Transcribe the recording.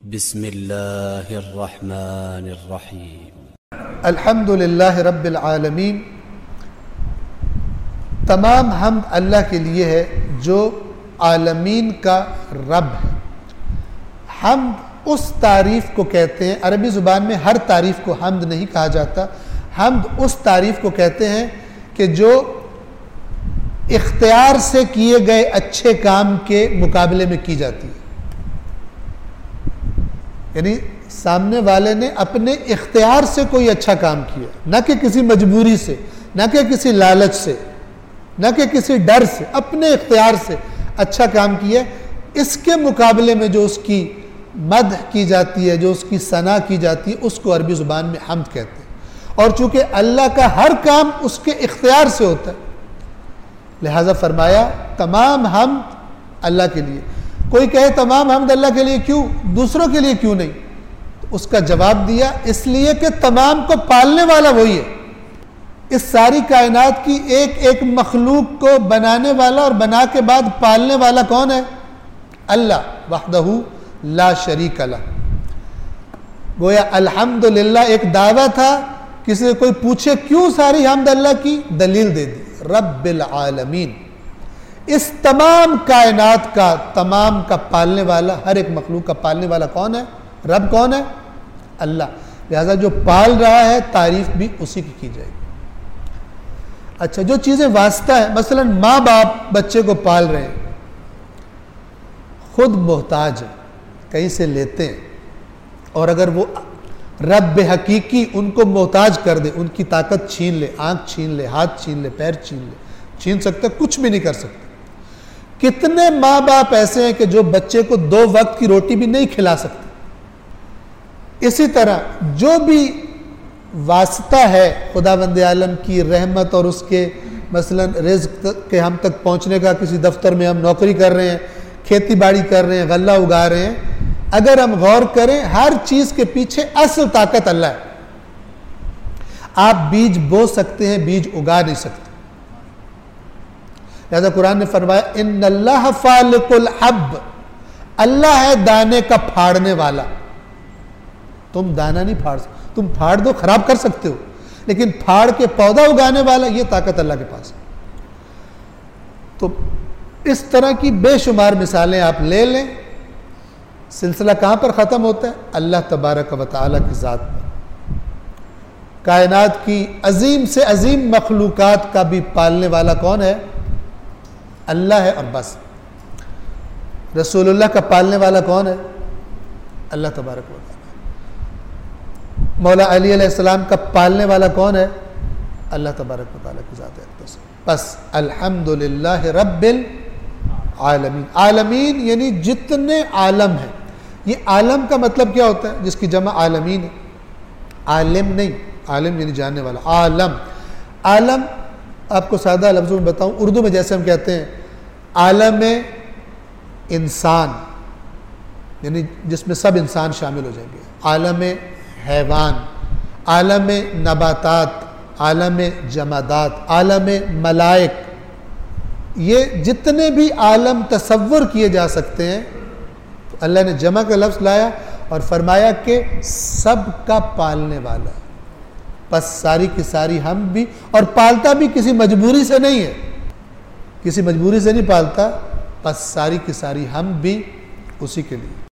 بسم اللہ الرحمن الرحیم۔ الحمدللہ رب العالمین، تمام حمد اللہ کے لیے ہے جو عالمین کا رب ہے۔ حمد اس تعریف کو کہتے ہیں، عربی زبان میں ہر تعریف کو حمد نہیں کہا جاتا، حمد اس تعریف کو کہتے ہیں کہ جو اختیار سے کیے گئے اچھے کام کے مقابلے میں کی جاتی ہے، یعنی سامنے والے نے اپنے اختیار سے کوئی اچھا کام کیا، نہ کہ کسی مجبوری سے، نہ کہ کسی لالچ سے، نہ کہ کسی ڈر سے، اپنے اختیار سے اچھا کام کیا، اس کے مقابلے میں جو اس کی مدح کی جاتی ہے، جو اس کی ثنا کی جاتی ہے، اس کو عربی زبان میں حمد کہتے ہیں۔ اور چونکہ اللہ کا ہر کام اس کے اختیار سے ہوتا ہے، لہذا فرمایا تمام حمد اللہ کے لیے۔ کوئی کہے تمام حمد اللہ کے لیے کیوں، دوسروں کے لیے کیوں نہیں؟ تو اس کا جواب دیا، اس لیے کہ تمام کو پالنے والا وہی ہے۔ اس ساری کائنات کی ایک ایک مخلوق کو بنانے والا اور بنا کے بعد پالنے والا کون ہے؟ اللہ وحدہ لا شریک لہ۔ گویا الحمدللہ ایک دعویٰ تھا، کسی سے کوئی پوچھے کیوں ساری حمد اللہ کی، دلیل دے دی، رب العالمین، اس تمام کائنات کا، تمام کا پالنے والا، ہر ایک مخلوق کا پالنے والا کون ہے؟ رب کون ہے؟ اللہ۔ لہذا جو پال رہا ہے تعریف بھی اسی کی جائے گی۔ اچھا، جو چیزیں واسطہ ہیں، مثلا ماں باپ بچے کو پال رہے ہیں، خود محتاج ہیں، کہیں سے لیتے ہیں، اور اگر وہ رب حقیقی ان کو محتاج کر دے، ان کی طاقت چھین لے، آنکھ چھین لے، ہاتھ چھین لے، پیر چھین لے، چھین سکتا، کچھ بھی نہیں کر سکتا۔ کتنے ماں باپ ایسے ہیں کہ جو بچے کو 2 وقت کی روٹی بھی نہیں کھلا سکتے۔ اسی طرح جو بھی واسطہ ہے خداوند عالم کی رحمت اور اس کے مثلا رزق کے ہم تک پہنچنے کا، کسی دفتر میں ہم نوکری کر رہے ہیں، کھیتی باڑی کر رہے ہیں، غلہ اگا رہے ہیں، اگر ہم غور کریں ہر چیز کے پیچھے اصل طاقت اللہ ہے۔ آپ بیج بو سکتے ہیں، بیج اگا نہیں سکتے۔ لہذا قرآن نے فرمایا ان اللہ فالق الحب، اللہ ہے دانے کا پھاڑنے والا۔ تم دانہ نہیں پھاڑ سکتے، تم پھاڑ دو خراب کر سکتے ہو، لیکن پھاڑ کے پودا اگانے والا، یہ طاقت اللہ کے پاس ہے۔ تو اس طرح کی بے شمار مثالیں آپ لے لیں۔ سلسلہ کہاں پر ختم ہوتا ہے؟ اللہ تبارک و تعالیٰ کی ذات پر۔ کائنات کی عظیم سے عظیم مخلوقات کا بھی پالنے والا کون ہے؟ اللہ ہے، اور بس۔ رسول اللہ کا پالنے والا کون ہے؟ اللہ تبارک و تعالیٰ۔ مولا علی علیہ السلام کا پالنے والا کون ہے؟ اللہ تبارک و تعالیٰ کی ذات اقدس۔ بس الحمدللہ رب العالمین۔ عالمین یعنی جتنے عالم ہیں۔ یہ عالم کا مطلب کیا ہوتا ہے؟ جس کی جمع عالمین ہے، عالم نہیں، عالم یعنی جاننے والا، عالم۔ عالم آپ کو سادہ لفظوں میں بتاؤں، اردو میں جیسے ہم کہتے ہیں عالم انسان، یعنی جس میں سب انسان شامل ہو جائیں گے، عالم حیوان، عالم نباتات، عالم جمادات، عالم ملائک، یہ جتنے بھی عالم تصور کیے جا سکتے ہیں، اللہ نے جمع کا لفظ لایا اور فرمایا کہ سب کا پالنے والا ہے۔ بس ساری کی ساری ہم بھی، اور پالتا بھی کسی مجبوری سے نہیں ہے، کسی مجبوری سے نہیں پالتا، بس ساری کی ساری ہم بھی اسی کے لیے۔